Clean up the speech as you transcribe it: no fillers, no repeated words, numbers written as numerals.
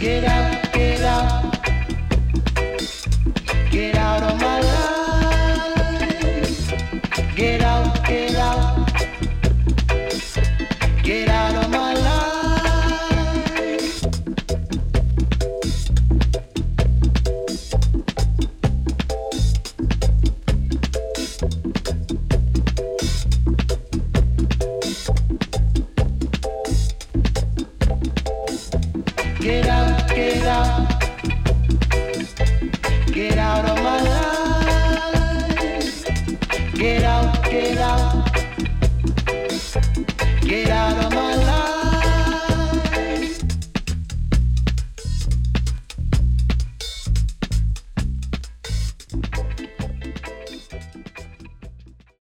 Get out, get out, get out of my life. Get out, get out, get out of my life. Get out, get out.